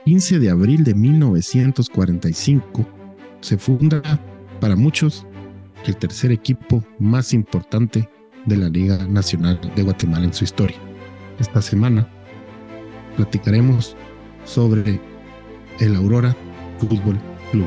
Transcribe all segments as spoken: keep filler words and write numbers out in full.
quince de abril de mil novecientos cuarenta y cinco se funda, para muchos, el tercer equipo más importante de la Liga Nacional de Guatemala en su historia. Esta semana platicaremos sobre el Aurora Fútbol Club.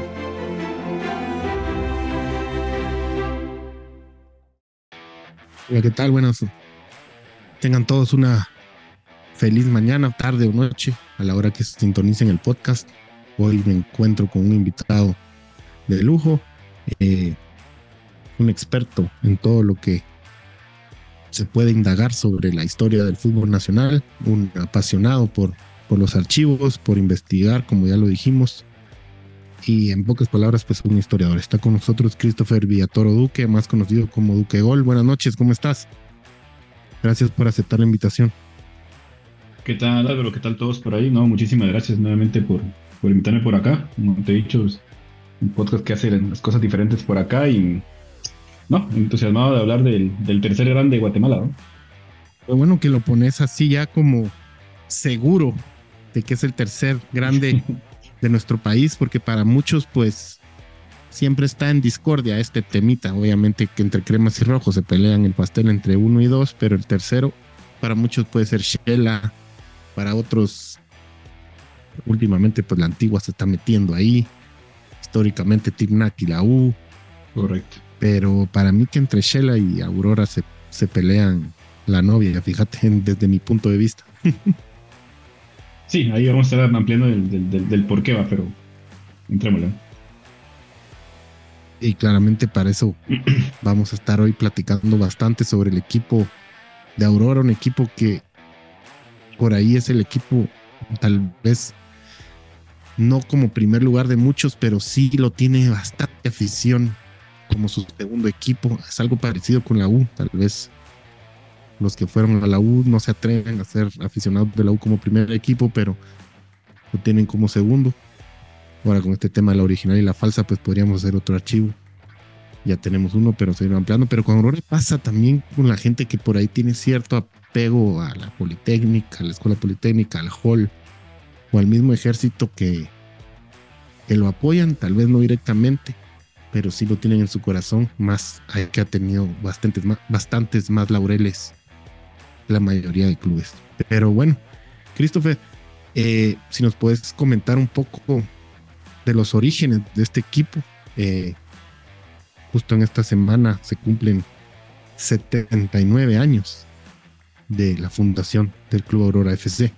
Hola, ¿qué tal? Buenas. Tengan todos una feliz mañana, tarde o noche a la hora que se sintonicen el podcast. Hoy me encuentro con un invitado de lujo, eh, un experto en todo lo que se puede indagar sobre la historia del fútbol nacional, un apasionado por, por los archivos, por investigar, como ya lo dijimos, y en pocas palabras, pues un historiador. Está con nosotros Christopher Villatoro Duque, más conocido como Duque Gol. Buenas noches, ¿cómo estás? Gracias por aceptar la invitación. ¿Qué tal, Álvaro? ¿Qué tal todos por ahí? No, muchísimas gracias nuevamente por, por invitarme por acá. Como te he dicho, es un podcast que hace las cosas diferentes por acá y, no, entusiasmado de hablar del, del tercer grande de Guatemala, ¿no? Lo bueno que lo pones así ya como seguro de que es el tercer grande de nuestro país, porque para muchos, pues, siempre está en discordia este temita. Obviamente que entre cremas y rojos se pelean el pastel entre uno y dos, pero el tercero para muchos puede ser Shela, para otros últimamente pues la Antigua se está metiendo ahí, históricamente Tignac y la U. Correcto. Pero para mí que entre Shela y Aurora se, se pelean la novia, fíjate, desde mi punto de vista. Sí, ahí vamos a estar ampliando del, del, del, del por qué va, pero entrémosle. Y claramente para eso vamos a estar hoy platicando bastante sobre el equipo de Aurora, un equipo que por ahí es el equipo tal vez no como primer lugar de muchos, pero sí lo tiene bastante afición como su segundo equipo. Es algo parecido con la U, tal vez los que fueron a la U no se atreven a ser aficionados de la U como primer equipo, pero lo tienen como segundo. Ahora con este tema de la original y la falsa, pues podríamos hacer otro archivo. Ya tenemos uno, pero se irá ampliando. Pero con Aurora pasa también con la gente que por ahí tiene cierto apego a la Politécnica, a la Escuela Politécnica, al Hall o al mismo ejército que, que lo apoyan, tal vez no directamente, pero sí lo tienen en su corazón, más que ha tenido bastantes más, bastantes más laureles la mayoría de clubes. Pero bueno, Christopher, eh, si nos puedes comentar un poco de los orígenes de este equipo. Eh, justo en esta semana se cumplen setenta y nueve años de la fundación del Club Aurora F C.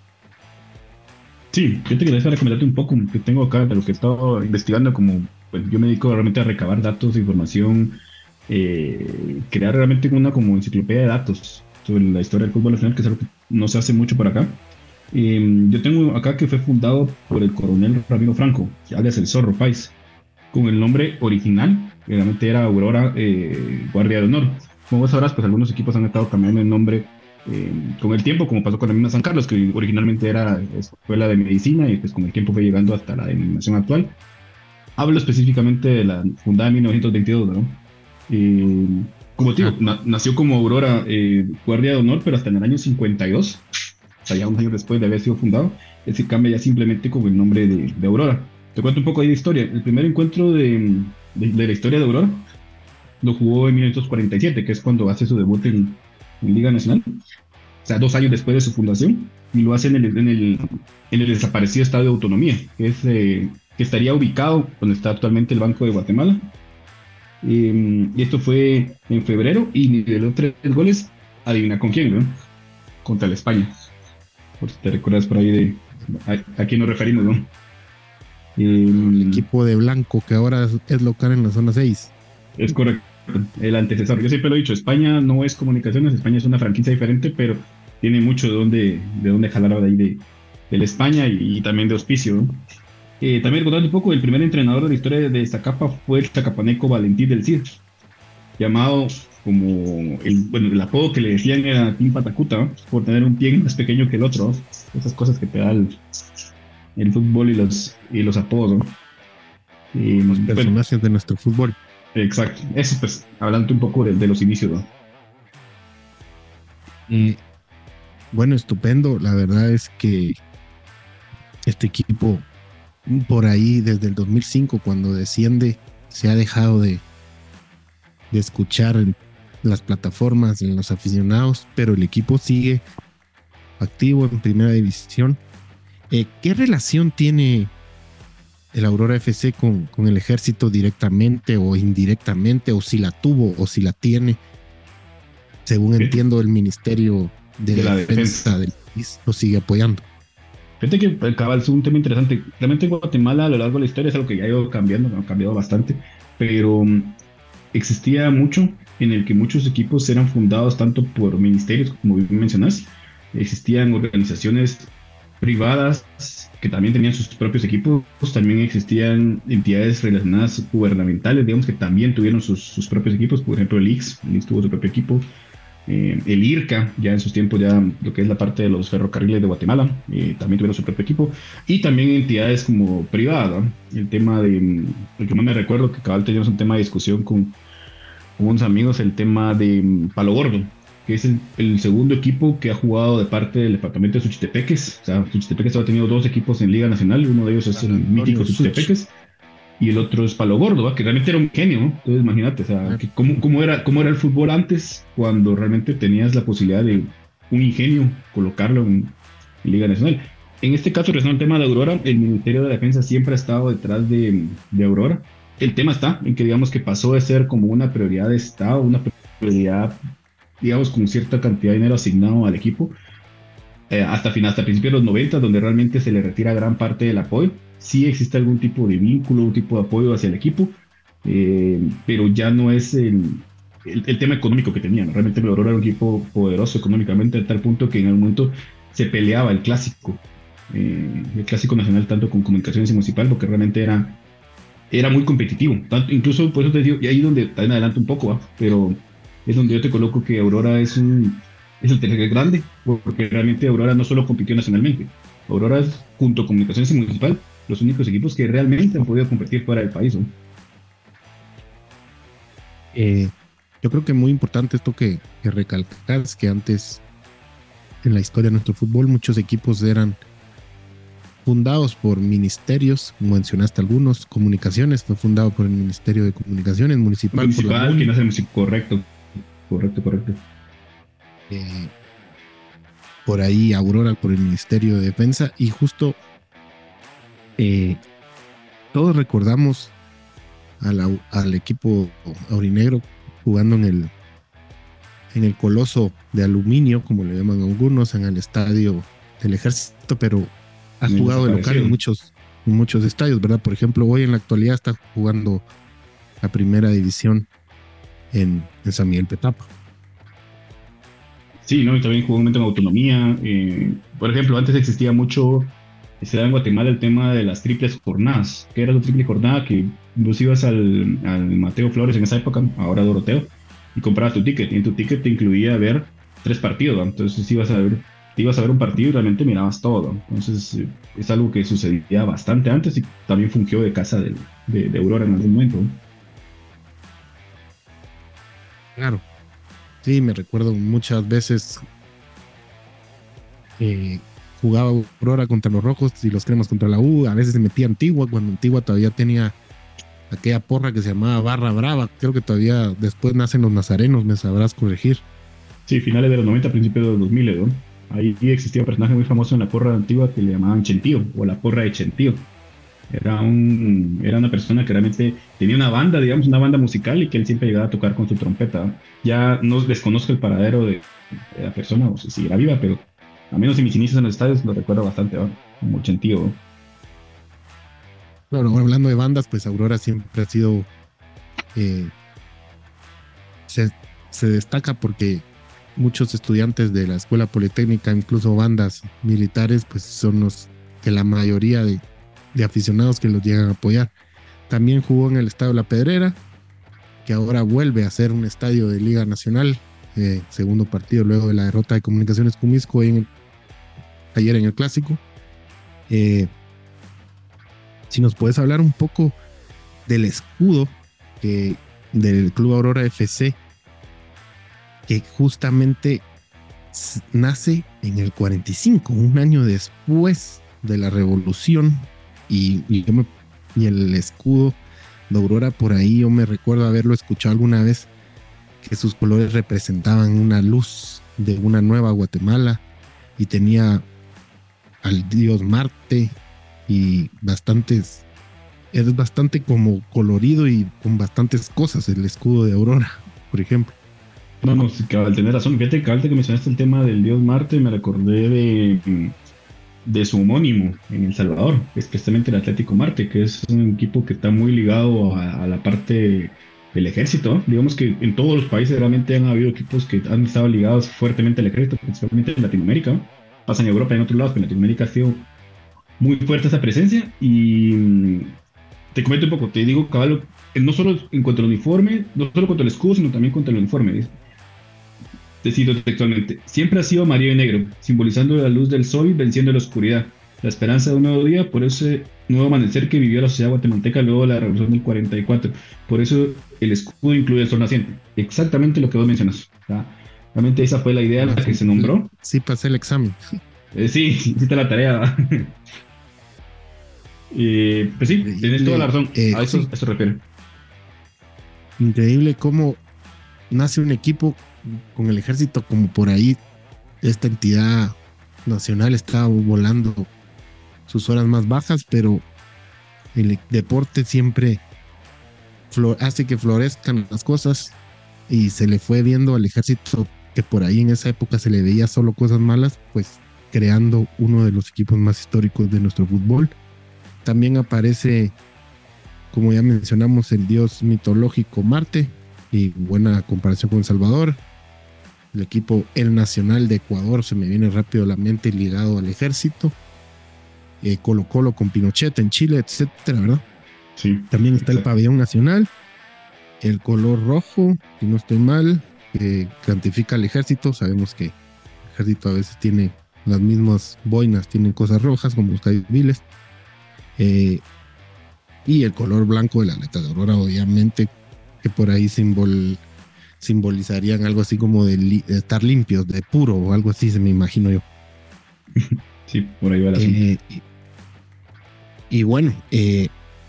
Sí, yo te quería recomendarte un poco que tengo acá de lo que he estado investigando, como pues yo me dedico realmente a recabar datos, información, eh, crear realmente una como enciclopedia de datos sobre la historia del fútbol nacional, que es algo que no se hace mucho por acá. Eh, yo tengo acá que fue fundado por el coronel Ramiro Franco, alias el Zorro Páez, con el nombre original, que realmente era Aurora eh, Guardia de Honor. Como vos sabrás, pues algunos equipos han estado cambiando el nombre eh, con el tiempo, como pasó con la misma San Carlos, que originalmente era Escuela de Medicina y pues con el tiempo fue llegando hasta la denominación actual. Hablo específicamente de la fundada en mil novecientos veintidós, ¿no? Eh, como te digo, Ah, na- nació como Aurora eh, Guardia de Honor, pero hasta en el año cincuenta y dos, o sea, ya unos años después de haber sido fundado, es decir, cambia ya simplemente con el nombre de, de Aurora. Te cuento un poco ahí de historia. El primer encuentro de, de, de la historia de Aurora lo jugó en mil novecientos cuarenta y siete, que es cuando hace su debut en, en Liga Nacional, o sea, dos años después de su fundación, y lo hace en el, en el, en el desaparecido Estadio de Autonomía, que, es, eh, que estaría ubicado donde está actualmente el Banco de Guatemala. Eh, y esto fue en febrero y niveló tres goles. Adivina con quién, ¿no? Contra la España. Por si te recuerdas por ahí de a, a quién nos referimos, ¿no? el Eh, equipo de Blanco, que ahora es, es local en la zona seis. es correcto, el antecesor. Yo siempre lo he dicho, España no es comunicaciones, España es una franquicia diferente, pero tiene mucho de dónde, de dónde jalar de ahí de, de la España y, y también de auspicio, ¿no? Eh, también recordando un poco, el primer entrenador de la historia de esta capa fue el chacapaneco Valentín del Cid, llamado como el, bueno, el apodo que le decían era Team Patacuta, ¿no? Por tener un pie más pequeño que el otro, ¿no? Esas cosas que te da el, el fútbol y los, y los apodos, ¿no? Y, Los bueno, personajes de nuestro fútbol. exacto. Eso, pues, hablando un poco de, de los inicios, ¿no? Y bueno, estupendo. La verdad es que este equipo por ahí desde el dos mil cinco, cuando desciende, se ha dejado de, de escuchar en las plataformas, en los aficionados, pero el equipo sigue activo en primera división. Eh, ¿Qué relación tiene el Aurora F C con, con el ejército directamente o indirectamente, o si la tuvo o si la tiene? Según Fíjate, entiendo, el Ministerio de, de la Defensa defensa. del país lo sigue apoyando. Fíjate que acaba es un tema interesante. Realmente en Guatemala a lo largo de la historia es algo que ya ha ido cambiando, ha cambiado bastante, pero mm, existía mucho en el que muchos equipos eran fundados tanto por ministerios, como bien mencionas, existían organizaciones privadas que también tenían sus propios equipos, también existían entidades relacionadas gubernamentales, digamos, que también tuvieron sus, sus propios equipos, por ejemplo el I X, el I X tuvo su propio equipo, eh, el I R C A, ya en sus tiempos, ya lo que es la parte de los ferrocarriles de Guatemala, eh, también tuvieron su propio equipo, y también entidades como privadas, ¿no? El tema de, mm, el que más me recuerdo, que cabal teníamos un tema de discusión con, con unos amigos, el tema de mm, Palo Gordo, que es el, el segundo equipo que ha jugado de parte del departamento de Suchitepeques. O sea, Suchitepeques ha tenido dos equipos en Liga Nacional, uno de ellos es el mítico Antonio Such. Suchitepeques, y el otro es Palo Gordo, ¿va? Que realmente era un genio, ¿no? Entonces imagínate, o sea, Claro. que cómo, cómo era, cómo era el fútbol antes, cuando realmente tenías la posibilidad de un ingenio colocarlo en, en Liga Nacional. En este caso, respecto al tema de Aurora, el Ministerio de Defensa siempre ha estado detrás de, de Aurora. El tema está en que digamos que pasó de ser como una prioridad de Estado, una prioridad, digamos, con cierta cantidad de dinero asignado al equipo, eh, hasta, final, hasta principios de los noventa, donde realmente se le retira gran parte del apoyo. Sí existe algún tipo de vínculo, un tipo de apoyo hacia el equipo, eh, pero ya no es el, el, el tema económico que tenían. Realmente el Aurora era un equipo poderoso económicamente, a tal punto que en algún momento se peleaba el clásico, eh, el clásico nacional, tanto con Comunicaciones y Municipal, porque realmente era, era muy competitivo. Tanto, incluso, por eso te digo, y ahí es donde también adelanto un poco, ¿va? Pero es donde yo te coloco que Aurora es un es el tercer grande, porque realmente Aurora no solo compitió nacionalmente. Aurora es, junto a Comunicaciones y Municipal, los únicos equipos que realmente han podido competir fuera del país, ¿no? Eh, yo creo que muy importante esto que, que recalcas, que antes en la historia de nuestro fútbol muchos equipos eran fundados por ministerios, mencionaste algunos. Comunicaciones fue fundado por el Ministerio de Comunicaciones, Municipal por la Municipal, que MUNI. no hace música, correcto, correcto, correcto. eh, por ahí Aurora por el Ministerio de Defensa, y justo eh, todos recordamos al, au- al equipo aurinegro jugando en el, en el Coloso de Aluminio, como le llaman algunos, en el estadio del Ejército, pero ha En el jugado de local desaparecido. en muchos, en muchos estadios, ¿verdad? Por ejemplo, hoy en la actualidad está jugando la primera división en, en San Miguel Petapa. Sí, ¿no? Y también jugó un momento en autonomía. Eh, por ejemplo, antes existía mucho, se daba en Guatemala el tema de las triples jornadas. ¿Qué era la triple jornada? Que vos ibas al, al Mateo Flores en esa época, ahora Doroteo, y comprabas tu ticket. Y en tu ticket te incluía ver tres partidos, ¿no? Entonces ibas a ver, te ibas a ver un partido y realmente mirabas todo, ¿no? Entonces eh, es algo que sucedía bastante antes y también fungió de casa de, de, de Aurora en algún momento, ¿no? Claro. Sí, me recuerdo muchas veces eh, jugaba Aurora contra los Rojos y los Cremas contra la U. A veces se metía Antigua, cuando Antigua todavía tenía aquella porra que se llamaba Barra Brava. Creo que todavía después nacen los Nazarenos, me sabrás corregir. Sí, finales de los noventa, principios de los dos mil, ¿no? Ahí existía un personaje muy famoso en la porra antigua que le llamaban Chentío, o la porra de Chentío. Era, un, era una persona que realmente tenía una banda, digamos, una banda musical y que él siempre llegaba a tocar con su trompeta, ¿no? Ya no desconozco el paradero de, de la persona, o si seguirá viva, pero al menos en mis inicios en los estadios lo recuerdo bastante, ¿no? Como Chentío, ¿no? Claro, hablando de bandas, pues Aurora siempre ha sido, eh, se, se destaca porque muchos estudiantes de la Escuela Politécnica, incluso bandas militares, pues son los que la mayoría de, de aficionados que los llegan a apoyar. También jugó en el Estadio La Pedrera, que ahora vuelve a ser un estadio de Liga Nacional. Eh, segundo partido luego de la derrota de Comunicaciones Cumisco en el, ayer en el Clásico. Eh, si nos puedes hablar un poco del escudo que, del Club Aurora F C, que justamente nace en el cuarenta y cinco, un año después de la revolución, y, y, yo me, y el escudo de Aurora, por ahí yo me recuerdo haberlo escuchado alguna vez, que sus colores representaban una luz de una nueva Guatemala y tenía al dios Marte y bastantes, es bastante como colorido y con bastantes cosas el escudo de Aurora, por ejemplo. No, no, sí, cabal, tenés razón. Fíjate, cabal, que mencionaste el tema del dios Marte, me recordé de, de su homónimo en El Salvador, es precisamente el Atlético Marte, que es un equipo que está muy ligado a, a la parte del ejército, ¿no? Digamos que en todos los países realmente han habido equipos que han estado ligados fuertemente al ejército, principalmente en Latinoamérica, ¿no? Pasa en Europa y en otros lados, pero en Latinoamérica ha sido muy fuerte esa presencia. Y mm, te comento un poco, te digo, cabal, no solo en cuanto al uniforme, no solo contra el escudo, sino también contra el uniforme, ¿ves? Te cito textualmente: siempre ha sido amarillo y negro, simbolizando la luz del sol venciendo la oscuridad, la esperanza de un nuevo día, por ese nuevo amanecer que vivió la sociedad guatemalteca luego de la revolución del cuarenta y cuatro. Por eso el escudo incluye el sol naciente. Exactamente lo que vos mencionas. ¿Tá? Realmente esa fue la idea Ah, la que sí, se nombró. sí, pasé el examen. Eh, sí, hiciste la tarea. eh, pues sí, tenés toda la Increíble, razón. eh, A eso, sí, a eso refiere. increíble cómo nace un equipo con el ejército, como por ahí esta entidad nacional está volando sus horas más bajas, pero el deporte siempre hace que florezcan las cosas y se le fue viendo al ejército que por ahí en esa época se le veía solo cosas malas, pues creando uno de los equipos más históricos de nuestro fútbol. También aparece, como ya mencionamos, el dios mitológico Marte, y buena comparación con El Salvador. El equipo El Nacional de Ecuador se me viene rápido a la mente, ligado al ejército. eh, Colo Colo con Pinochet en Chile, etcétera, ¿verdad? Sí, También está el exacto. pabellón nacional, el color rojo, si no estoy mal, que identifica al ejército. Sabemos que el ejército a veces tiene las mismas boinas, tienen cosas rojas como los cabiles. Eh, y el color blanco de la aleta de Aurora, obviamente, que por ahí simbol, simbolizarían algo así como de, li, de estar limpios, de puro o algo así, se me imagino yo. Sí, por ahí va el asunto. Eh, y, y bueno, eh,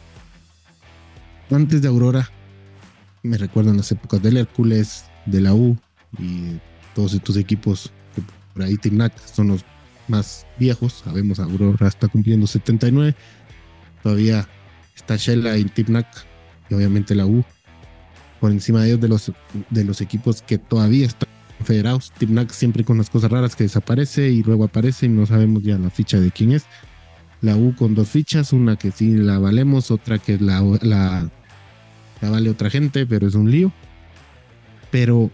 antes de Aurora, me recuerdan las épocas del Hércules, de la U y todos estos equipos que por ahí Timnac son los más viejos. Sabemos, Aurora está cumpliendo setenta y nueve. Todavía está Shela y Timnac y obviamente la U. Por encima de ellos, de los, de los equipos que todavía están federados. Timnac siempre con las cosas raras, que desaparece y luego aparece y no sabemos ya la ficha de quién es. La U con dos fichas, una que sí la valemos, otra que la, la, la vale otra gente, pero es un lío. Pero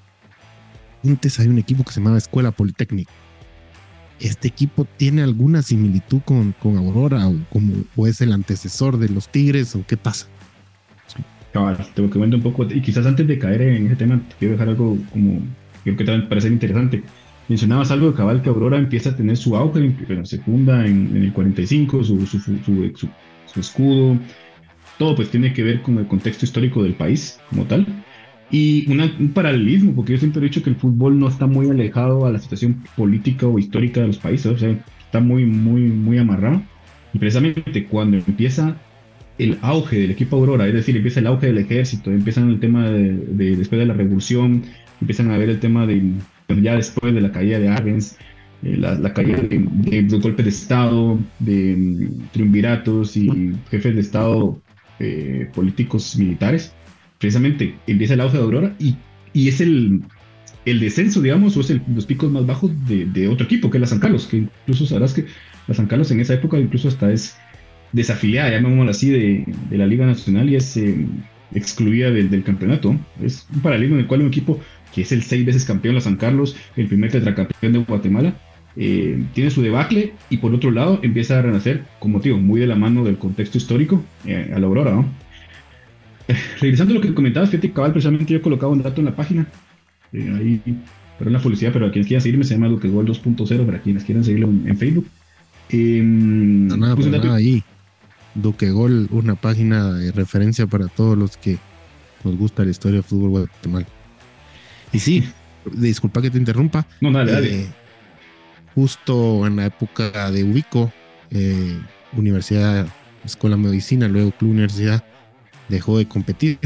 antes hay un equipo que se llamaba Escuela Politécnica. ¿Este equipo tiene alguna similitud con, con Aurora o, como, o es el antecesor de los Tigres o qué pasa? Cabal, te comento un poco, y quizás antes de caer en ese tema, te quiero dejar algo como, creo que te va a parecer interesante. Mencionabas algo de cabal, que Aurora empieza a tener su auge, bueno, se funda en, en el cuarenta y cinco, su, su, su, su, su escudo, todo pues tiene que ver con el contexto histórico del país como tal. Y una, un paralelismo, porque yo siempre he dicho que el fútbol no está muy alejado a la situación política o histórica de los países, o sea, está muy, muy, muy amarrado. Y precisamente cuando empieza el auge del equipo Aurora, es decir, empieza el auge del ejército, empiezan el tema de, de después de la revolución, empiezan a ver el tema de, bueno, ya después de la caída de Arbenz, eh, la, la caída de, de, de golpes de Estado, de um, triunviratos y jefes de Estado eh, políticos militares, precisamente empieza el auge de Aurora y, y es el, el descenso, digamos, o es el, los picos más bajos de, de otro equipo, que es la San Carlos, que incluso sabrás que la San Carlos en esa época incluso hasta es desafiliada, llamémoslo así, de, de la Liga Nacional y es eh, excluida del, del campeonato. Es un paralelismo en el cual un equipo que es el seis veces campeón, la San Carlos, el primer tetracampeón de Guatemala, eh, tiene su debacle y por otro lado empieza a renacer, como digo, muy de la mano del contexto histórico eh, a la Aurora, ¿no? Eh, regresando a lo que comentabas, fíjate, cabal, precisamente yo colocaba un dato en la página, eh, ahí, pero la publicidad, pero a quienes quieran seguirme se llama Duquegol dos punto cero, para quienes quieran seguirlo en, en Facebook. Eh, No, nada, puse pero un dato. nada ahí. Duquegol, una página de referencia para todos los que nos gusta la historia del fútbol guatemalteco. Y sí, disculpa que te interrumpa. No, dale, Eh, dale. justo en la época de Ubico, eh, Universidad, Escuela de Medicina, luego Club Universidad, dejó de competir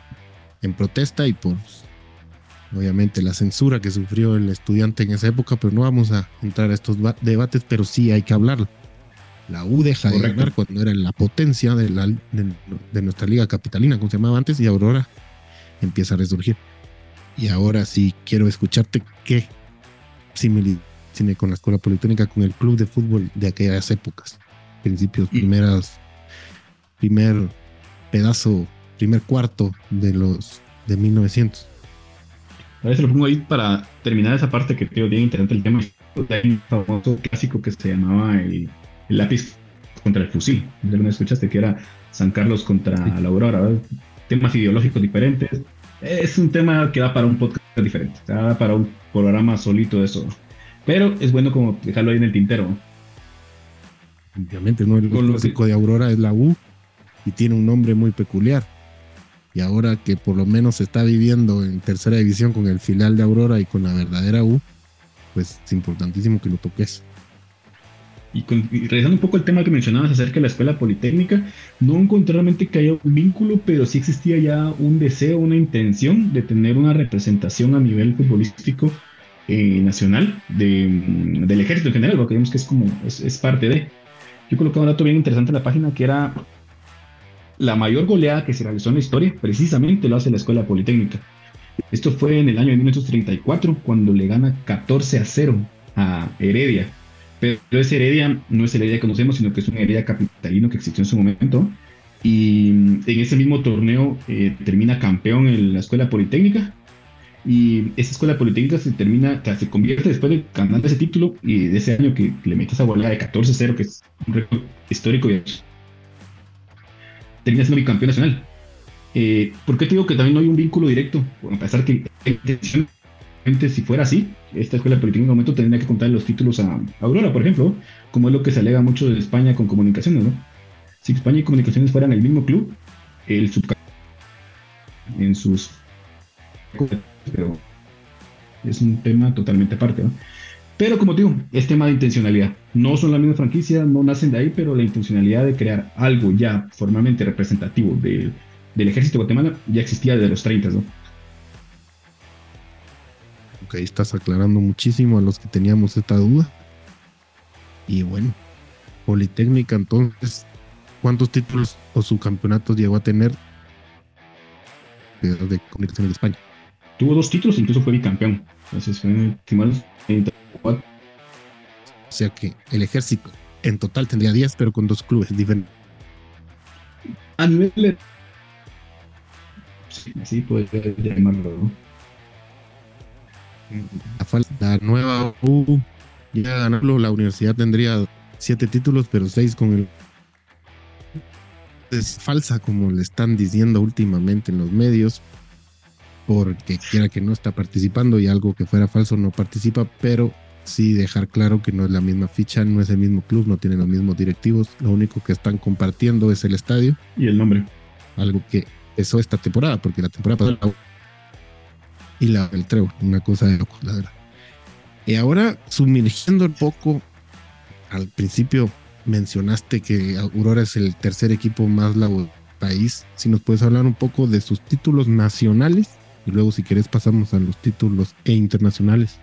en protesta y por, obviamente, la censura que sufrió el estudiante en esa época, pero no vamos a entrar a estos debates, pero sí hay que hablarlo. La U deja Correcto. de ganar cuando era la potencia de, la, de, de nuestra liga capitalina, como se llamaba antes, y Aurora empieza a resurgir. Y ahora sí quiero escucharte qué similitud tiene con la Escuela Politécnica, con el club de fútbol de aquellas épocas, principios, y, primeras, primer pedazo, primer cuarto de los de mil novecientos. A ver, se lo pongo ahí para terminar esa parte que creo bien interesante el tema. Hay un famoso clásico que se llamaba el, el lápiz contra el fusil. Ya lo escuchaste, que era San Carlos contra sí. la Aurora, ¿verdad? Temas ideológicos diferentes. Es un tema que da para un podcast diferente, da para un programa solito de eso. Pero es bueno como dejarlo ahí en el tintero. Obviamente, ¿no? El clásico de Aurora es la U y tiene un nombre muy peculiar. Y ahora que por lo menos se está viviendo en tercera división con el filial de Aurora y con la verdadera U, pues es importantísimo que lo toques. Y, con, y revisando un poco el tema que mencionabas acerca de la Escuela Politécnica, no encontré realmente que haya un vínculo, pero sí existía ya un deseo, una intención de tener una representación a nivel futbolístico eh, nacional de, del ejército en general, porque vemos que es como es, es parte de. Yo colocaba un dato bien interesante en la página que era la mayor goleada que se realizó en la historia, precisamente lo hace la Escuela Politécnica. Esto fue en el año de mil novecientos treinta y cuatro, cuando le gana catorce a cero a Heredia. Pero ese Heredia no es el Heredia que conocemos, sino que es un Heredia capitalino que existió en su momento. Y en ese mismo torneo eh, termina campeón en la Escuela Politécnica. Y esa Escuela Politécnica se termina, o sea, se convierte después de ganar ese título y de ese año que le mete esa goleada de catorce a cero, que es un récord histórico, y termina siendo bicampeón nacional. Eh, ¿Por qué te digo que también no hay un vínculo directo? Bueno, a pesar que si fuera así, esta Escuela Politécnica en un momento tendría que contar los títulos a Aurora, por ejemplo, como es lo que se alega mucho de España con Comunicaciones, ¿no? Si España y Comunicaciones fueran el mismo club, el subcampeón en sus... pero es un tema totalmente aparte, ¿no? Pero como te digo, es tema de intencionalidad. No son la misma franquicia, no nacen de ahí, pero la intencionalidad de crear algo ya formalmente representativo de, del ejército de Guatemala ya existía desde los treinta, ¿no? Ok, estás aclarando muchísimo a los que teníamos esta duda. Y bueno, Politécnica, entonces, ¿cuántos títulos o subcampeonatos llegó a tener de, de Comunicaciones de España? Tuvo dos títulos, incluso fue bicampeón. Entonces fue en el o sea que el ejército en total tendría diez, pero con dos clubes diferentes. A nivel de... sí, así podría llamarlo, ¿no? La nueva U llega a ganarlo, la universidad tendría siete títulos, pero seis con el... Es falsa, como le están diciendo últimamente en los medios, porque quiera que no está participando y algo que fuera falso no participa, pero sí dejar claro que no es la misma ficha, no es el mismo club, no tienen los mismos directivos, lo único que están compartiendo es el estadio y el nombre, algo que empezó esta temporada, porque la temporada pasada y la del Trébol, una cosa de locos, la verdad. Y ahora, sumergiendo un poco, al principio mencionaste que Aurora es el tercer equipo más laboral del país. Si nos puedes hablar un poco de sus títulos nacionales y luego, si querés, pasamos a los títulos e internacionales.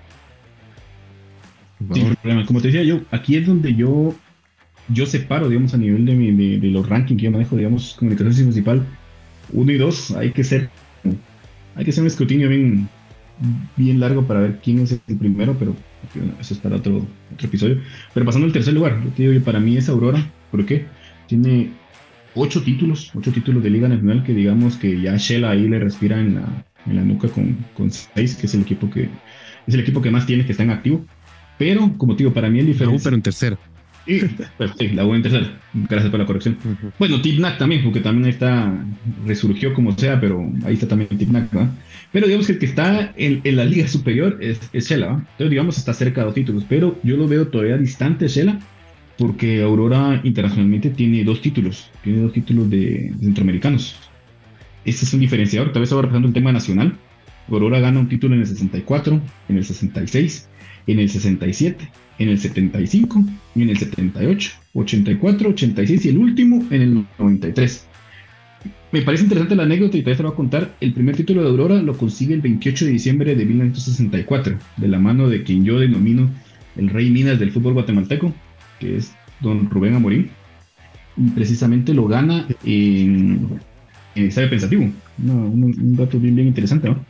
Sí, problema. Como te decía yo, aquí es donde yo yo separo, digamos, a nivel de, mi, de, de los rankings que yo manejo, digamos, comunicaciones municipal, uno y dos, hay que ser hay que hacer un escrutinio bien, bien largo para ver quién es el primero, pero bueno, eso es para otro, otro episodio. Pero pasando al tercer lugar, yo te digo, para mí es Aurora. ¿Por qué? Tiene ocho títulos, ocho títulos de Liga Nacional, que digamos que ya Shela ahí le respira en la, en la nuca con, con seis, que es el equipo que es el equipo que más tiene, que está en activo. Pero, como te digo, para mí el diferencia... La U, pero en tercero. Sí, pero, sí, la U en tercero. Gracias por la corrección. Uh-huh. Bueno, Tipnac también, porque también ahí está, resurgió como sea, pero ahí está también Tipnac, ¿no? Pero digamos que el que está en, en la liga superior es, es Shela, ¿no? Entonces, digamos, está cerca de los títulos, pero yo lo veo todavía distante Shela, porque Aurora internacionalmente tiene dos títulos, tiene dos títulos de, de centroamericanos. Ese es un diferenciador, tal vez ahora pasando el tema nacional. Aurora gana un título en el sesenta y cuatro, en el sesenta y seis, en el sesenta y siete, en el setenta y cinco, y en el setenta y ocho, ochenta y cuatro, ochenta y seis y el último en el noventa y tres. Me parece interesante la anécdota y todavía te voy a contar. El primer título de Aurora lo consigue el veintiocho de diciembre de mil novecientos sesenta y cuatro, de la mano de quien yo denomino el rey Midas del fútbol guatemalteco, que es don Rubén Amorín. Y precisamente lo gana en, en Estadio Pensativo. No, un, un dato bien, bien interesante, ¿no?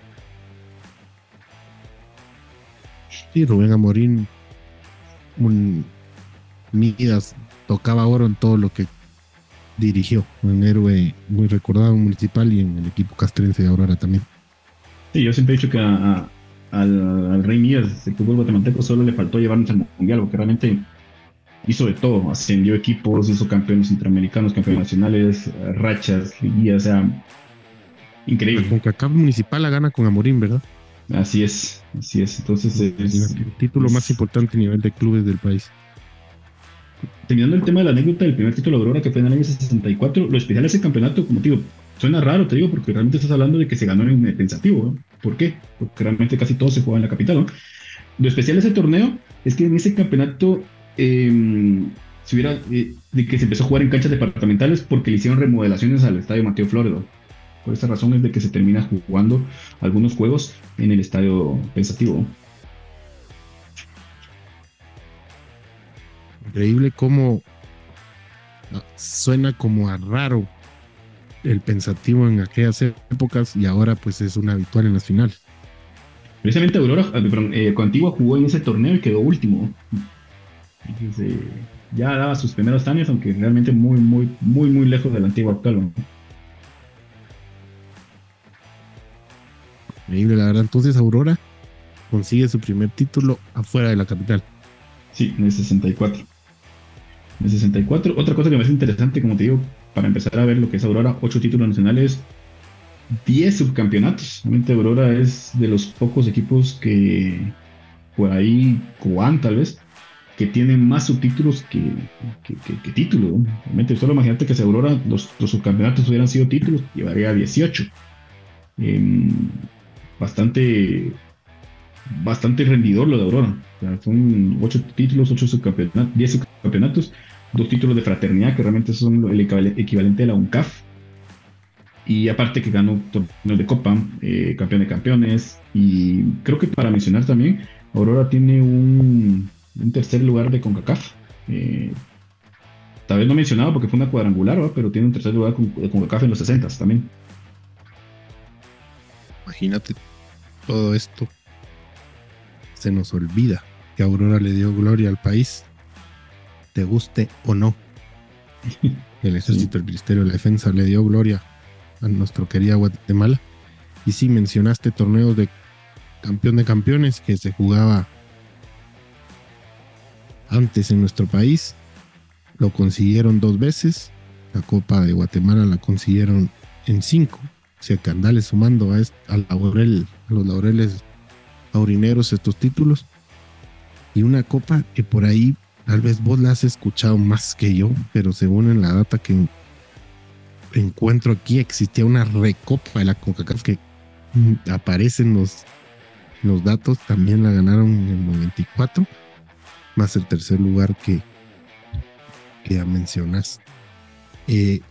Sí, Rubén Amorín, un Midas, tocaba oro en todo lo que dirigió, un héroe muy recordado en Municipal y en el equipo castrense de Aurora también. Sí, yo siempre he dicho que a, a, al, al rey Midas del fútbol guatemalteco solo le faltó llevarnos al mundial, porque realmente hizo de todo, ascendió equipos, hizo campeones centroamericanos, campeones nacionales, rachas, liguillas, o sea, La increíble. CONCACAF Municipal la gana con Amorín, ¿verdad? Así es, así es. Entonces, es, Imagínate, el título más es- importante a nivel de clubes del país. terminando el tema de la anécdota del primer título de Aurora que fue en el año sesenta y cuatro, lo especial de ese campeonato, como te digo, suena raro, te digo, porque realmente estás hablando de que se ganó en el Pensativo, ¿no? ¿Por qué? Porque realmente casi todo se juega en la capital, ¿no? Lo especial de ese torneo es que en ese campeonato eh, se hubiera, eh, de que se empezó a jugar en canchas departamentales porque le hicieron remodelaciones al estadio Mateo Flores, ¿no? Por esta razón es de que se termina jugando algunos juegos en el estadio Pensativo, ¿no? Increíble cómo ah, suena como a raro el Pensativo en aquellas épocas y ahora pues es un habitual en las finales. Precisamente Aurora, eh, perdón, eh, Contigua jugó en ese torneo y quedó último. Entonces, eh, ya daba sus primeros años, aunque realmente muy, muy, muy, muy lejos del antiguo actual, ¿no? Increíble, la verdad. Entonces Aurora consigue su primer título afuera de la capital. Sí, en el sesenta y cuatro. En el sesenta y cuatro. Otra cosa que me parece interesante, como te digo, para empezar a ver lo que es Aurora, ocho títulos nacionales, diez subcampeonatos. Realmente Aurora es de los pocos equipos que, por ahí, Cobán tal vez, que tienen más subtítulos que, que, que, que títulos, ¿no? Realmente, solo imagínate que si Aurora los, los subcampeonatos hubieran sido títulos, llevaría a dieciocho. Eh, bastante, bastante rendidor lo de Aurora. O sea, son ocho títulos, ocho subcampeonatos, diez subcampeonatos, dos títulos de fraternidad, que realmente son el equivalente de la UNCAF. Y aparte que ganó torneos de Copa, eh, campeón de campeones. Y creo que para mencionar también, Aurora tiene un, un tercer lugar de CONCACAF. Eh, tal vez no mencionado porque fue una cuadrangular, ¿verdad? Pero tiene un tercer lugar de CONCACAF en los sesenta también. Imagínate todo esto. Se nos olvida que Aurora le dio gloria al país, te guste o no. El ejército, el Ministerio de la Defensa le dio gloria a nuestro querido Guatemala. Y sí, mencionaste torneos de campeón de campeones que se jugaba antes en nuestro país. Lo consiguieron dos veces. La Copa de Guatemala la consiguieron en cinco. O sea que andale sumando a, est- a, laurel, a los laureles aurineros estos títulos. Y una copa que por ahí tal vez vos la has escuchado más que yo, pero según en la data que en- encuentro aquí, existía una recopa de la CONCACAF que mm, aparece en los, los datos, también la ganaron en el noventa y cuatro, más el tercer lugar que, que ya mencionas. Eh,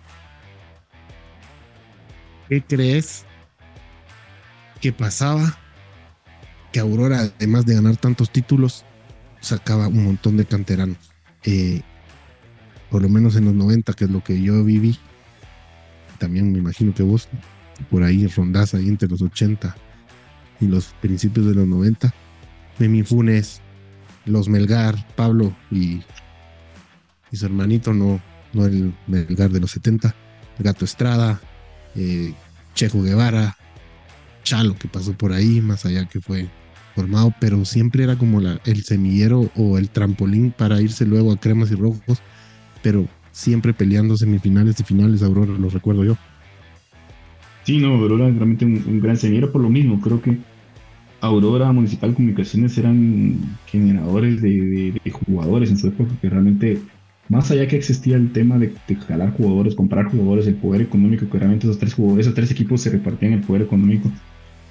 ¿Qué crees que pasaba? Que Aurora, además de ganar tantos títulos, sacaba un montón de canteranos. Eh, por lo menos en los noventa, que es lo que yo viví. También me imagino que vos por ahí rondás ahí entre los ochenta y los principios de los noventa. Memi Funes, los Melgar, Pablo y, y su hermanito, no, no el Melgar de los setenta, el Gato Estrada, eh, Chejo Guevara, Chalo, que pasó por ahí, más allá que fue formado, pero siempre era como la, el semillero o el trampolín para irse luego a cremas y rojos, pero siempre peleando semifinales y finales. Aurora, lo recuerdo yo. Sí, no, Aurora es realmente un, un gran semillero por lo mismo. Creo que Aurora Municipal Comunicaciones eran generadores de, de- de jugadores en su época, que realmente, más allá que existía el tema de, de jalar jugadores, comprar jugadores, el poder económico, que realmente esos tres jugadores, esos tres equipos se repartían el poder económico.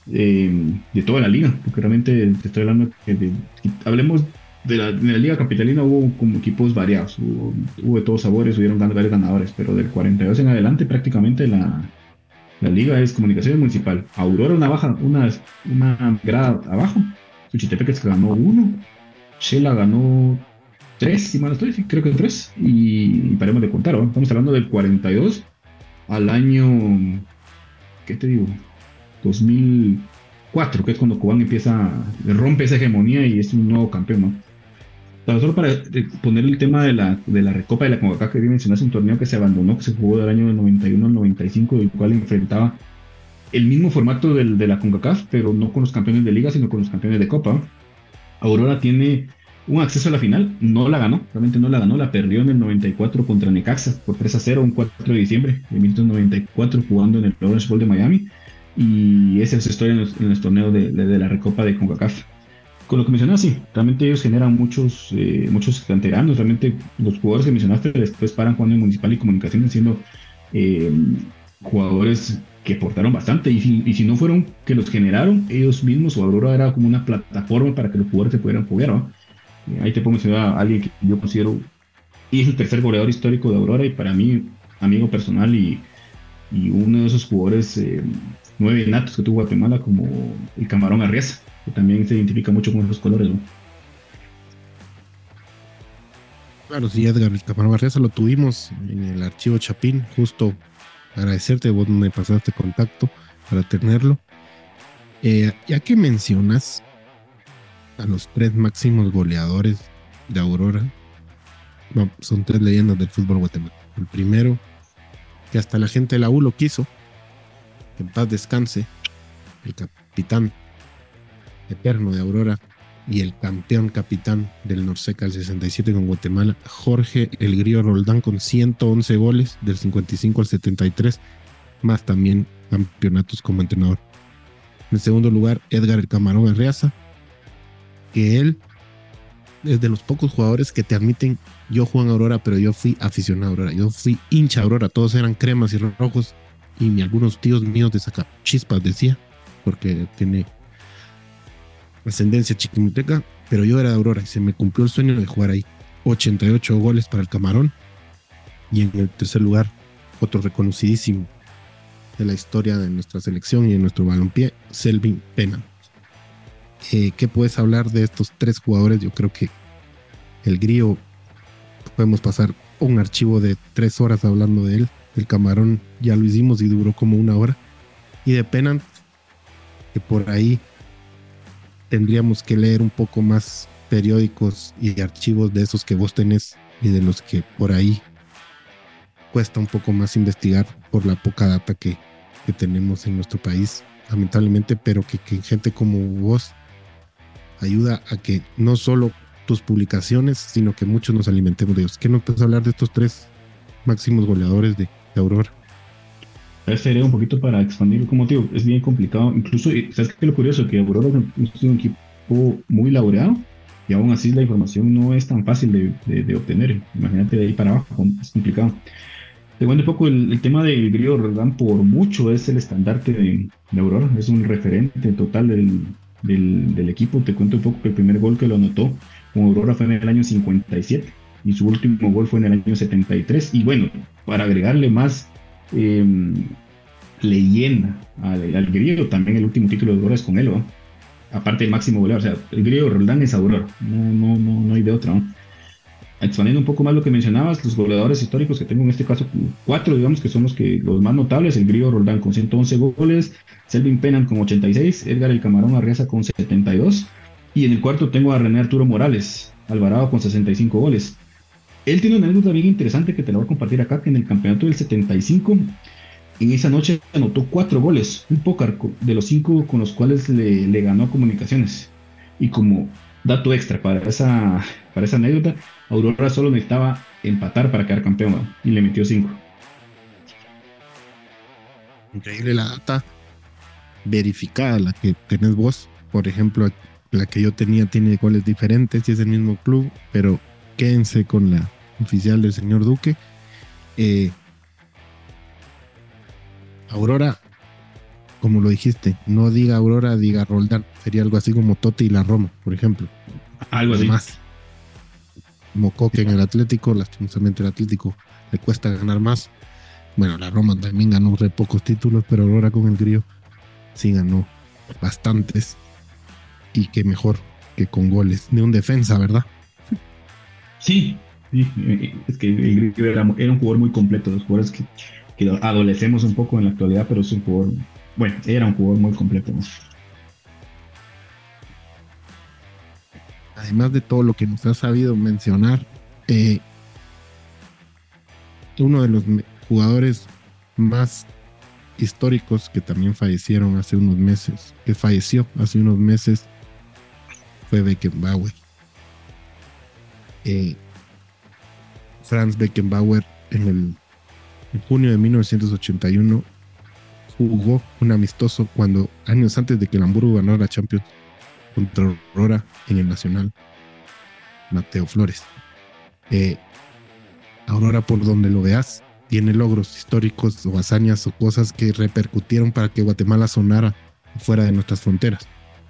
eh, de toda la liga, porque realmente te estoy hablando que de, hablemos de la, de la liga capitalina, hubo como equipos variados, hubo, hubo de todos sabores, hubieron varios ganadores, pero del cuarenta y dos en adelante prácticamente la, la liga es Comunicaciones Municipal. Aurora una baja, una, una grada abajo, Suchitepeques que ganó uno, Shela ganó tres, si mal no estoy, sí, creo que tres, y, y paremos de contar, ¿no? Estamos hablando del cuarenta y dos al año, ¿qué te digo? dos mil cuatro, que es cuando Cobán empieza, rompe esa hegemonía y es un nuevo campeón, ¿no? Tan solo para eh, poner el tema de la, de la Recopa de la CONCACAF que mencionaste, un torneo que se abandonó, que se jugó del año noventa y uno al noventa y cinco, el cual enfrentaba el mismo formato del, de la CONCACAF, pero no con los campeones de liga, sino con los campeones de Copa. Aurora tiene un acceso a la final, no la ganó, realmente no la ganó, la perdió en el noventa y cuatro contra Necaxa por tres a cero, un cuatro de diciembre de mil novecientos noventa y cuatro, jugando en el Orange Bowl de Miami. Y esa es su historia en los, en los torneos de, de, de la Recopa de CONCACAF. Con lo que mencionas, sí, realmente ellos generan muchos, eh, muchos canteranos, realmente los jugadores que mencionaste después paran jugando en Municipal y Comunicaciones siendo eh, jugadores que aportaron bastante, y si, y si no fueron que los generaron ellos mismos, o Aurora era como una plataforma para que los jugadores se pudieran jugar, ¿no? Eh, ahí te puedo mencionar a alguien que yo considero, y es el tercer goleador histórico de Aurora, y para mí, amigo personal, y, y uno de esos jugadores eh, nueve natos que tuvo Guatemala, como el Camarón Arriaza, que también se identifica mucho con esos colores, ¿no? Claro, sí, Edgar, el Camarón Barreza lo tuvimos en el archivo Chapín, justo agradecerte, vos me pasaste contacto para tenerlo. Eh, ya que mencionas a los tres máximos goleadores de Aurora, no, son tres leyendas del fútbol guatemalteco. El primero, que hasta la gente de la U lo quiso, que en paz descanse, el capitán eterno de Aurora y el campeón capitán del Norseca del sesenta y siete con Guatemala, Jorge El Grillo Roldán, con ciento once goles del cincuenta y cinco al setenta y tres, más también campeonatos como entrenador. En segundo lugar, Edgar El Camarón Arreaza, que él es de los pocos jugadores que te admiten: yo juego en Aurora, pero yo fui aficionado a Aurora, yo fui hincha a Aurora, todos eran cremas y rojos, y ni algunos tíos míos de sacar chispas decía, porque tiene ascendencia chiquimuteca, pero yo era de Aurora y se me cumplió el sueño de jugar ahí. ochenta y ocho goles para el Camarón. Y en el tercer lugar, otro reconocidísimo de la historia de nuestra selección y de nuestro balompié, Selvin Pena. Eh, ¿Qué puedes hablar de estos tres jugadores? Yo creo que el Grillo, podemos pasar un archivo de tres horas hablando de él. El Camarón ya lo hicimos y duró como una hora. Y de Pena, que por ahí tendríamos que leer un poco más periódicos y archivos de esos que vos tenés y de los que por ahí cuesta un poco más investigar por la poca data que, que tenemos en nuestro país, lamentablemente, pero que, que gente como vos ayuda a que no solo tus publicaciones, sino que muchos nos alimentemos de ellos. ¿Qué nos puedes hablar de estos tres máximos goleadores de, de Aurora? Esta idea un poquito para expandir, como te digo, es bien complicado. Incluso, eh, ¿sabes qué es lo curioso? Que Aurora es un equipo muy laureado y aún así la información no es tan fácil de, de, de obtener. Imagínate de ahí para abajo, es complicado. Te cuento un poco el, el tema del Grillo Roldán, por mucho es el estandarte de, de Aurora, es un referente total del, del, del equipo. Te cuento un poco que el primer gol que lo anotó con Aurora fue en el año cincuenta y siete y su último gol fue en el año setenta y tres. Y bueno, para agregarle más eh, leyenda al, al Grillo, también el último título de Aurora es con él, ¿no? Aparte del máximo goleador, o sea, el Grillo Roldán es Aurora, no, no, no, no hay de otra, ¿no? Expandiendo un poco más lo que mencionabas, los goleadores históricos que tengo en este caso, cuatro, digamos, que son los que los más notables: el Grillo Roldán con ciento once goles, Selvin Penan con ochenta y seis, Edgar El Camarón Arriaza con setenta y dos, y en el cuarto tengo a René Arturo Morales Alvarado con sesenta y cinco goles. Él tiene una anécdota bien interesante que te la voy a compartir acá, que en el campeonato del setenta y cinco, en esa noche anotó cuatro goles, un pócar de los cinco con los cuales le, le ganó a Comunicaciones. Y como dato extra para esa, para esa anécdota, Aurora solo necesitaba empatar para quedar campeón, ¿no? Y le metió cinco. Increíble la data verificada, la que tenés vos. Por ejemplo, la que yo tenía tiene goles diferentes y es el mismo club, pero quédense con la oficial del señor Duque. Eh, Aurora como lo dijiste, no diga Aurora, diga Roldán. Sería algo así como Totti y la Roma, por ejemplo. Algo así. Además, Mocoque en el Atlético, lastimosamente el Atlético le cuesta ganar más. Bueno, la Roma también ganó re pocos títulos, pero Aurora con el Grillo sí ganó bastantes. Y qué mejor que con goles de un defensa, ¿verdad? Sí, sí, eh, es que el Grillo era, era un jugador muy completo, los jugadores que, que adolecemos un poco en la actualidad, pero es un jugador, bueno, era un jugador muy completo, ¿no? Además de todo lo que nos ha sabido mencionar, eh, uno de los jugadores más históricos que también fallecieron hace unos meses, que falleció hace unos meses, fue Beckenbauer. Eh, Franz Beckenbauer en el en junio de mil novecientos ochenta y uno jugó un amistoso cuando años antes de que el Hamburgo ganara la Champions contra Aurora en el Nacional Mateo Flores. Eh, Aurora, por donde lo veas, tiene logros históricos o hazañas o cosas que repercutieron para que Guatemala sonara fuera de nuestras fronteras.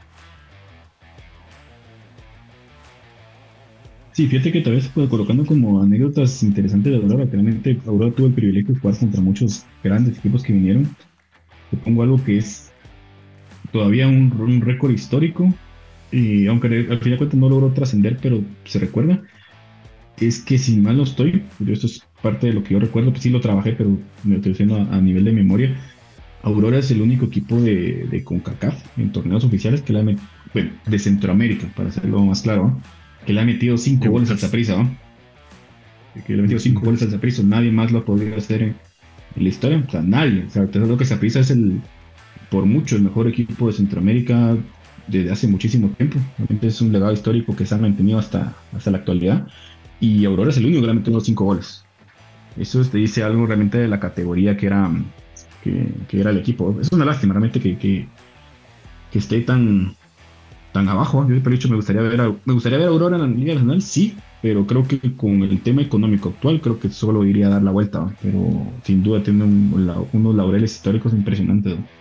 Sí, fíjate que tal vez pues, colocando como anécdotas interesantes de Aurora, que realmente Aurora tuvo el privilegio de jugar contra muchos grandes equipos que vinieron. Te pongo algo que es todavía un, un récord histórico, y aunque al final de cuentas no logró trascender, pero se recuerda, es que si mal no estoy, yo esto es parte de lo que yo recuerdo, pues sí lo trabajé, pero me lo estoy diciendo a, a nivel de memoria. Aurora es el único equipo de, de CONCACAF en torneos oficiales que le ha metido, bueno, de Centroamérica, para hacerlo más claro, ¿no? Que le ha metido cinco goles al Saprissa, ¿no? Que le ha metido cinco goles al Saprissa, nadie más lo ha podido hacer en, en la historia, o sea, nadie. O sea, te digo que Saprissa es el, por mucho, el mejor equipo de Centroamérica desde hace muchísimo tiempo. Realmente es un legado histórico que se ha mantenido hasta, hasta la actualidad. Y Aurora es el único que le ha metido los cinco goles. Eso te dice algo realmente de la categoría que era, que, que era el equipo. Es una lástima realmente que, que, que esté tan, tan abajo. Yo siempre he dicho, me gustaría ver a, me gustaría ver a Aurora en la Liga Nacional, sí, pero creo que con el tema económico actual, creo que solo iría a dar la vuelta, ¿no? Pero sin duda tiene un, unos laureles históricos impresionantes, ¿no?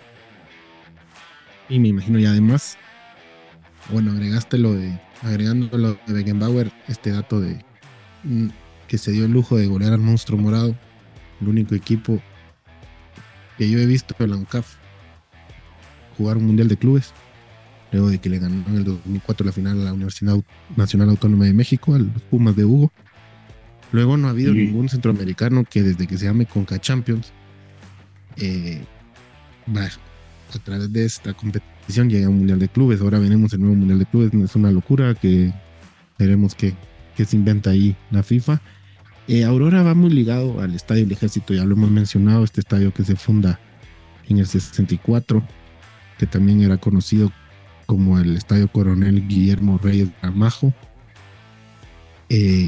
Y me imagino, y además, bueno, agregaste lo de, agregando lo de Beckenbauer, este dato de mm, que se dio el lujo de golear al Monstruo Morado, el único equipo que yo he visto en la UNCAF jugar un Mundial de Clubes, luego de que le ganó en el dos mil cuatro la final a la Universidad Nacional Autónoma de México, a los Pumas de Hugo. Luego no ha habido sí. ningún centroamericano que desde que se llame Conca Champions eh, va, a través de esta competición llegue a un Mundial de Clubes. Ahora veremos el nuevo Mundial de Clubes, es una locura que veremos qué, qué se inventa ahí la FIFA. Eh, Aurora va muy ligado al Estadio del Ejército, ya lo hemos mencionado, este estadio que se funda en el sesenta y cuatro, que también era conocido como el Estadio Coronel Guillermo Reyes Gramajo. Eh,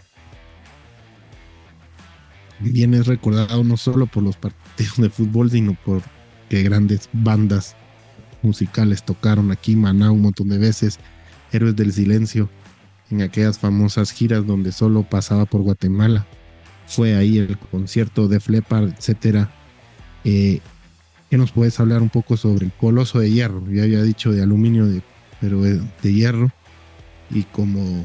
bien es recordado no solo por los partidos de fútbol, sino por que grandes bandas musicales tocaron aquí, Maná un montón de veces, Héroes del Silencio, en aquellas famosas giras donde solo pasaba por Guatemala. Fue ahí el concierto de Leppard, etcétera. Eh, ¿Qué nos puedes hablar un poco sobre el Coloso de Hierro? Ya había dicho de aluminio, de, pero de, de hierro, y como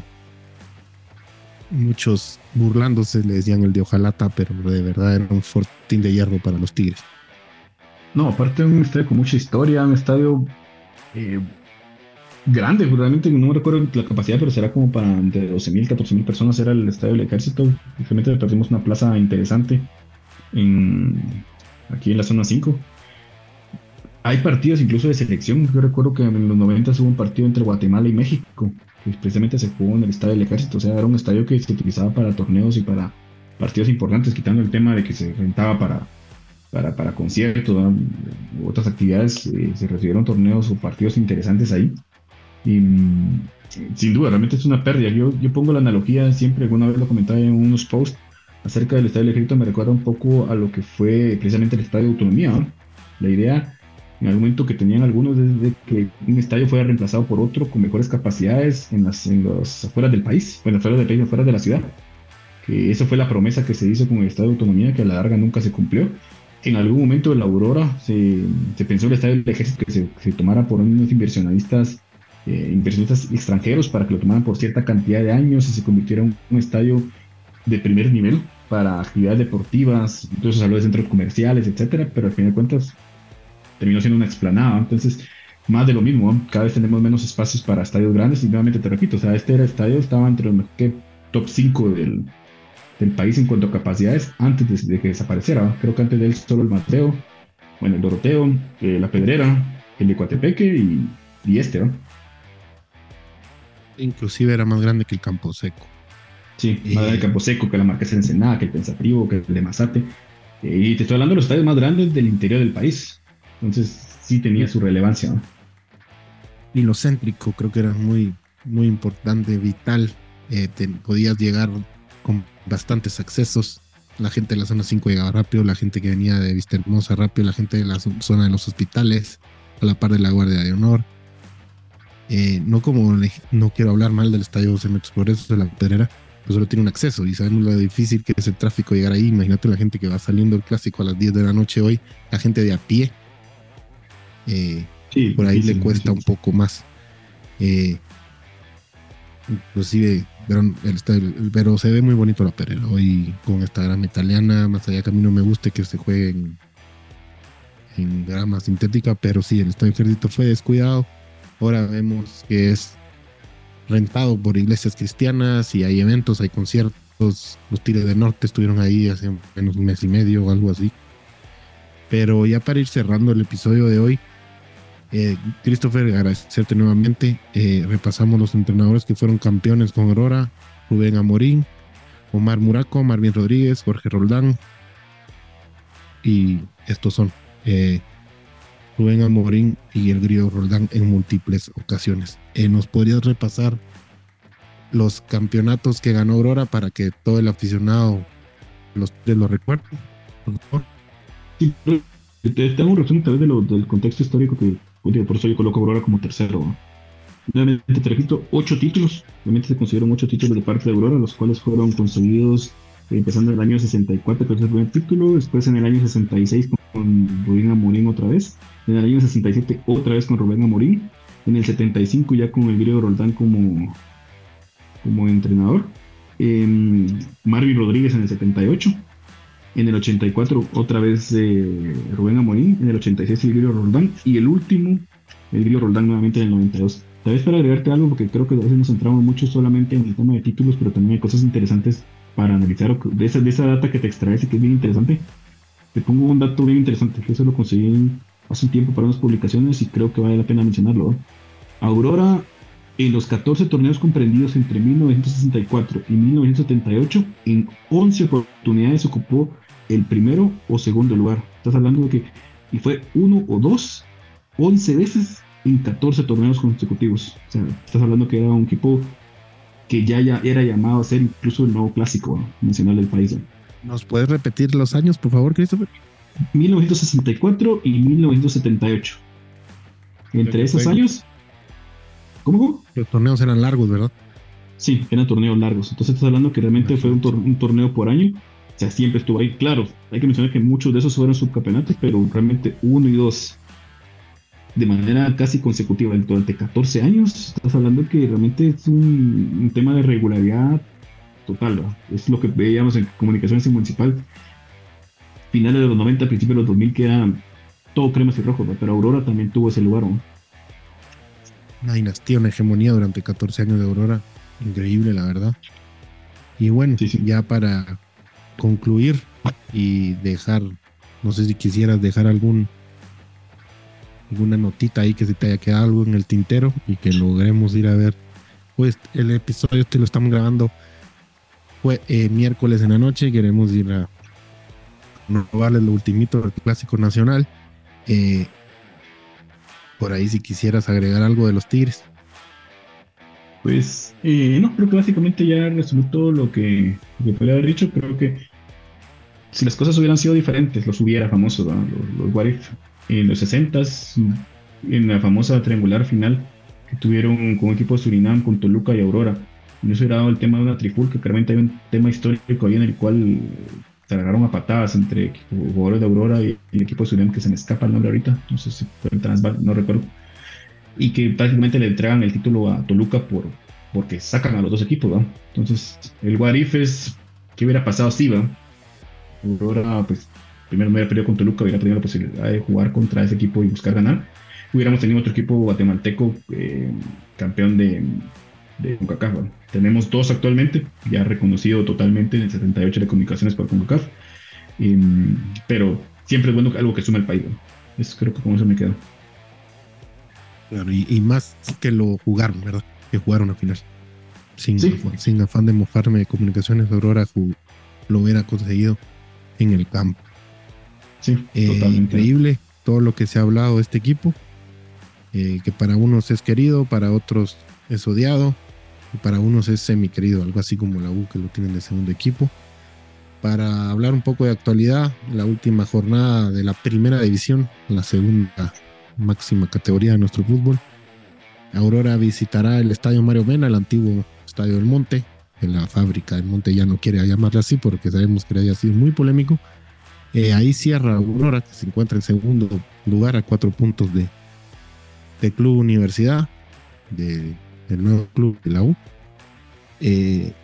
muchos burlándose le decían el de hojalata, pero de verdad era un fortín de hierro para los Tigres. No, aparte de un estadio con mucha historia, un estadio eh, grande, realmente no me recuerdo la capacidad, pero será como para entre doce mil, catorce mil personas era el estadio del Ejército. Realmente perdimos una plaza interesante en, aquí en la zona cinco. Hay partidos incluso de selección. Yo recuerdo que en los noventa hubo un partido entre Guatemala y México, que precisamente se jugó en el estadio del Ejército. O sea, era un estadio que se utilizaba para torneos y para partidos importantes, quitando el tema de que se rentaba para, para, para conciertos, ¿no? U otras actividades. Eh, se recibieron torneos o partidos interesantes ahí. Y sin duda, realmente es una pérdida. Yo, yo pongo la analogía siempre, alguna vez lo comentaba en unos posts acerca del Estadio del Ejército, me recuerda un poco a lo que fue precisamente el Estadio de Autonomía, ¿no? La idea, en algún momento que tenían algunos, es de que un estadio fuera reemplazado por otro con mejores capacidades en las en los afueras del país, bueno, afuera del país, afuera de la ciudad. Que esa fue la promesa que se hizo con el Estadio de Autonomía, que a la larga nunca se cumplió. en algún momento de la Aurora se, se pensó el estadio del Ejército que se, se tomara por unos inversionistas, eh, inversionistas extranjeros para que lo tomaran por cierta cantidad de años y se convirtiera en un estadio de primer nivel para actividades deportivas, incluso se habló de centros comerciales, etcétera, pero al final de cuentas terminó siendo una explanada. Entonces, más de lo mismo, ¿no? Cada vez tenemos menos espacios para estadios grandes y nuevamente te repito, o sea, este era estadio estaba entre los que top cinco del, del país en cuanto a capacidades antes de, de que desapareciera, ¿no? Creo que antes de él solo el Mateo, bueno, el Doroteo, eh, la Pedrera, el de Coatepeque y, y este, ¿no? Inclusive era más grande que el Campo Seco. Sí, más grande el Campo Seco, que la Marquesa de Ensenada, que el Pensativo, que el de Mazate. Eh, y te estoy hablando de los estadios más grandes del interior del país. Entonces, sí tenía su relevancia, ¿no? Y lo céntrico creo que era muy, muy importante, vital. Eh, te, podías llegar con bastantes accesos. La gente de la zona cinco llegaba rápido, la gente que venía de Vista Hermosa rápido, la gente de la zona de los hospitales, a la par de la Guardia de Honor. Eh, no como, no quiero hablar mal del estadio José Metros Progreso de la Pedrera, pues solo tiene un acceso y sabemos lo difícil que es el tráfico llegar ahí. Imagínate la gente que va saliendo del clásico a las diez de la noche hoy, la gente de a pie. Eh, sí, por ahí le cuesta sí. un poco más. Eh, inclusive, pero, el, el, pero se ve muy bonito la Pedrera hoy con esta grama italiana. Más allá que a mí no me guste que se juegue en, en grama sintética, pero sí, el estadio Ejército fue descuidado. Ahora vemos que es rentado por iglesias cristianas y hay eventos, hay conciertos. Los Tigres del Norte estuvieron ahí hace menos un mes y medio o algo así. Pero ya para ir cerrando el episodio de hoy, eh, Christopher, agradecerte nuevamente. Eh, repasamos los entrenadores que fueron campeones con Aurora: Rubén Amorín, Omar Muraco, Marvin Rodríguez, Jorge Roldán. Y estos son eh, Rubén Amorín y el Grillo Roldán en múltiples ocasiones. Eh, ¿Nos podrías repasar los campeonatos que ganó Aurora para que todo el aficionado los, lo recuerde, por favor? Sí, te, te hago un resumen tal vez de lo, del contexto histórico que, digo, por eso yo coloco a Aurora como tercero, ¿no? Nuevamente te repito, ocho títulos, realmente se consideran ocho títulos de parte de Aurora, los cuales fueron conseguidos eh, empezando en el año sesenta y cuatro, que es el primer título, después en el año sesenta y seis con, con Rubén Amorín otra vez, en el año sesenta y siete otra vez con Rubén Amorín, en el setenta y cinco ya con el griego Roldán como, como entrenador, eh, Marvin Rodríguez en el setenta y ocho, en el ochenta y cuatro otra vez eh, Rubén Amorín, en el ochenta y seis el griego Roldán y el último el griego Roldán nuevamente en el noventa y dos. Tal vez para agregarte algo, porque creo que a veces nos centramos mucho solamente en el tema de títulos, pero también hay cosas interesantes para analizar de esa, de esa data que te extraes y que es bien interesante. Te pongo un dato bien interesante, que eso lo conseguí hace un tiempo para unas publicaciones y creo que vale la pena mencionarlo, ¿eh? Aurora, en los catorce torneos comprendidos entre mil novecientos sesenta y cuatro y mil novecientos setenta y ocho, en once oportunidades ocupó el primero o segundo lugar. Estás hablando de que, y fue uno o dos, once veces en catorce torneos consecutivos. O sea, estás hablando que era un equipo que ya, ya era llamado a ser incluso el nuevo clásico, ¿no?, nacional del país, ¿no? ¿Nos puedes repetir los años, por favor, Christopher? mil novecientos sesenta y cuatro y mil novecientos setenta y ocho. Entre esos años... ¿Cómo, ¿Cómo? Los torneos eran largos, ¿verdad? Sí, eran torneos largos. Entonces estás hablando que realmente fue un, tor un torneo por año. O sea, siempre estuvo ahí. Claro, hay que mencionar que muchos de esos fueron subcampeonatos, pero realmente uno y dos de manera casi consecutiva durante catorce años. Estás hablando que realmente es un, un tema de regularidad total, ¿no? Es lo que veíamos en comunicaciones municipal finales de los noventa, principios de los dos mil, que era todo cremas y rojos, ¿no? Pero Aurora también tuvo ese lugar, ¿no? Una dinastía, una hegemonía durante catorce años de Aurora. Increíble, la verdad. Y bueno, sí, sí. Ya para concluir y dejar, no sé si quisieras dejar algún alguna notita ahí que se te haya quedado algo en el tintero y que logremos ir a ver. Pues el episodio este lo estamos grabando fue eh, miércoles en la noche. Queremos ir a robarles lo ultimito del Clásico Nacional. Eh, por ahí si quisieras agregar algo de los Tigres. Pues eh, no, creo que básicamente ya resumió todo lo que, lo que podía haber dicho. Creo que si las cosas hubieran sido diferentes, los hubiera famosos, ¿no? Los, los What If en los sesentas, en la famosa triangular final que tuvieron con un equipo de Surinam, con Toluca y Aurora. No se hubiera dado el tema de una trifulca, que realmente hay un tema histórico ahí en el cual se agarraron a patadas entre jugadores de Aurora y el equipo de Estudiantes, que se me escapa el nombre ahorita, no sé si fue el Transval, no recuerdo, y que prácticamente le entregan el título a Toluca por, porque sacan a los dos equipos, ¿va? Entonces, el what if es, ¿qué hubiera pasado si, va? Aurora, pues, primero me hubiera perdido con Toluca, hubiera tenido la posibilidad de jugar contra ese equipo y buscar ganar. Hubiéramos tenido otro equipo guatemalteco eh, campeón de, de CONCACAF. Bueno, tenemos dos actualmente, ya reconocido totalmente en el setenta y ocho de comunicaciones por CONCACAF, eh, pero siempre es bueno algo que suma el país. ¿No? Eso creo que con eso me quedo. Claro, y, y más que lo jugaron, ¿verdad? Que jugaron a final. Sin, Sí. afán, sin afán de mofarme de comunicaciones, Aurora jugó, lo hubiera conseguido en el campo. Sí, eh, totalmente. Increíble todo lo que se ha hablado de este equipo, eh, que para unos es querido, para otros es odiado, y para unos es semi querido, algo así como la U, que lo tienen de segundo equipo. Para hablar un poco de actualidad, la última jornada de la primera división, la segunda máxima categoría de nuestro fútbol, Aurora visitará el Estadio Mario Mena, el antiguo Estadio del Monte. En la fábrica del Monte ya no quiere llamarle así porque sabemos que haya sido muy polémico. Eh, ahí cierra Aurora, que se encuentra en segundo lugar a cuatro puntos de, de Club Universidad, de, del nuevo club de la U. Eh,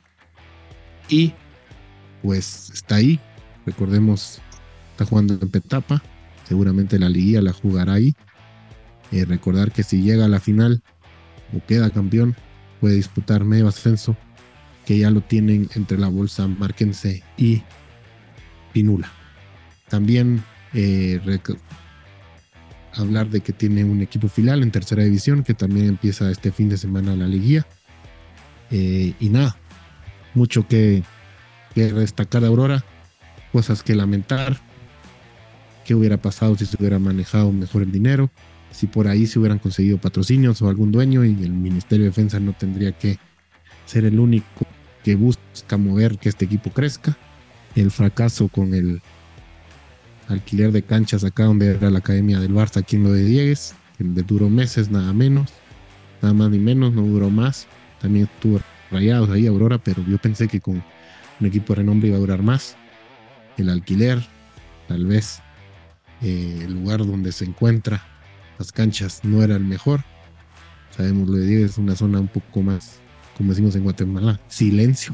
y pues está ahí, recordemos, está jugando en Petapa, seguramente la liguilla la jugará ahí. Eh, recordar que si llega a la final o queda campeón, puede disputar medio ascenso, que ya lo tienen entre la bolsa Marquense y Pinula. También eh, rec- hablar de que tiene un equipo filial en tercera división, que también empieza este fin de semana la liguilla. Eh, y nada, mucho que, que destacar de Aurora, cosas que lamentar. ¿Qué hubiera pasado si se hubiera manejado mejor el dinero? Si por ahí se hubieran conseguido patrocinios o algún dueño, y el Ministerio de Defensa no tendría que ser el único que busca mover que este equipo crezca. El fracaso con el alquiler de canchas acá donde era la academia del Barça, aquí en lo de Diegues, que duró meses, nada menos, nada más ni menos, no duró más. También estuvo Rayados ahí, Aurora, pero yo pensé que con un equipo de renombre iba a durar más. El alquiler, tal vez eh, el lugar donde se encuentra las canchas no era el mejor. Sabemos lo de Diegues, es una zona un poco más, como decimos en Guatemala, silencio.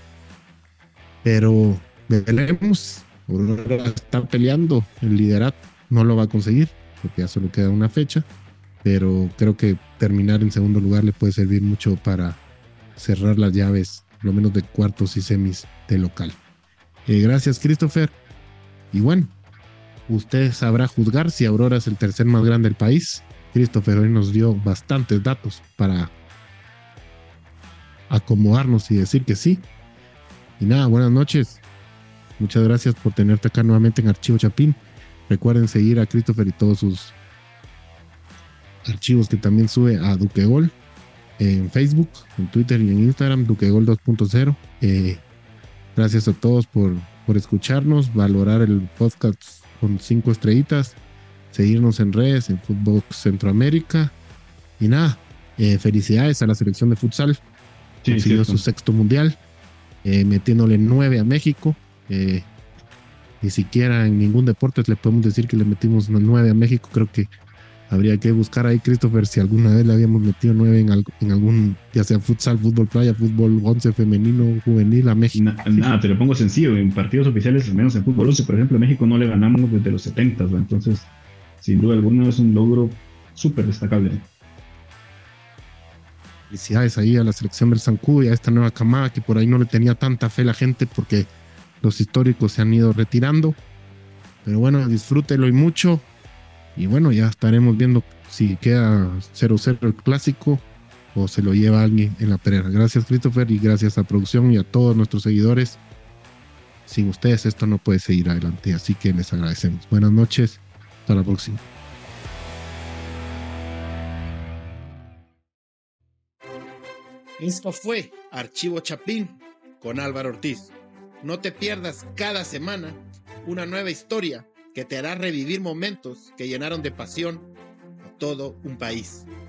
Pero veremos. Aurora está peleando el liderato, no lo va a conseguir porque ya solo queda una fecha, pero creo que terminar en segundo lugar le puede servir mucho para cerrar las llaves, lo menos de cuartos y semis de local. Eh, gracias, Christopher. Y bueno, usted sabrá juzgar si Aurora es el tercer más grande del país. Christopher hoy nos dio bastantes datos para acomodarnos y decir que sí. Y nada, buenas noches. Muchas gracias por tenerte acá nuevamente en Archivo Chapín. Recuerden seguir a Christopher y todos sus archivos que también sube a Duquegol en Facebook, en Twitter y en Instagram, Duquegol dos punto cero. Eh, gracias a todos por, por escucharnos, valorar el podcast con cinco estrellitas, seguirnos en redes, en Fútbol Centroamérica. Y nada, eh, felicidades a la selección de futsal. Sí, consiguió cierto. su sexto mundial, eh, metiéndole nueve a México. Eh, ni siquiera en ningún deporte le podemos decir que le metimos nueve a México. Creo que habría que buscar ahí, Christopher, si alguna vez le habíamos metido nueve en, algo, en algún, ya sea futsal, fútbol playa, fútbol once femenino, juvenil a México. Na- nada, te lo pongo sencillo. En partidos oficiales, al menos en fútbol once, por ejemplo, México no le ganamos desde los setenta, ¿no? Entonces, sin duda alguna, es un logro súper destacable. Felicidades ahí a la selección del Zancudo y a esta nueva camada que por ahí no le tenía tanta fe la gente porque los históricos se han ido retirando. Pero bueno, disfrútelo y mucho. Y bueno, ya estaremos viendo si queda cero cero el clásico o se lo lleva alguien en la pelea. Gracias, Christopher, y gracias a producción y a todos nuestros seguidores. Sin ustedes esto no puede seguir adelante, así que les agradecemos. Buenas noches, hasta la próxima. Esto fue Archivo Chapín con Álvaro Ortiz. No te pierdas cada semana una nueva historia que te hará revivir momentos que llenaron de pasión a todo un país.